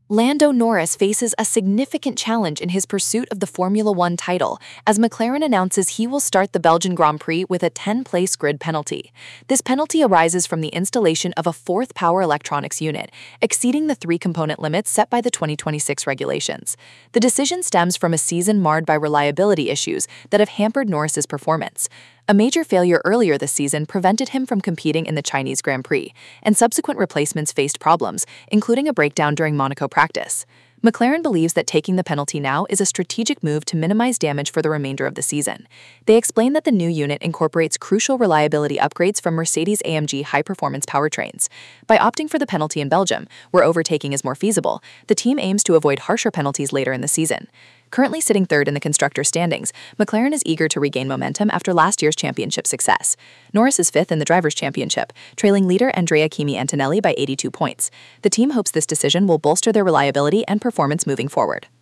Lando Norris faces a significant challenge in his pursuit of the Formula One title, as McLaren announces he will start the Belgian Grand Prix with a 10-place grid penalty. This penalty arises from the installation of a fourth power electronics unit, exceeding the three-component limits set by the 2026 regulations. The decision stems from a season marred by reliability issues that have hampered Norris's performance. A major failure earlier this season prevented him from competing in the Chinese Grand Prix, and subsequent replacements faced problems, including a breakdown during Monaco practice. McLaren believes that taking the penalty now is a strategic move to minimize damage for the remainder of the season. They explain that the new unit incorporates crucial reliability upgrades from Mercedes-AMG high-performance powertrains. By opting for the penalty in Belgium, where overtaking is more feasible, the team aims to avoid harsher penalties later in the season. Currently sitting third in the constructors' standings, McLaren is eager to regain momentum after last year's championship success. Norris is fifth in the Drivers' Championship, trailing leader Andrea Kimi Antonelli by 82 points. The team hopes this decision will bolster their reliability and performance moving forward.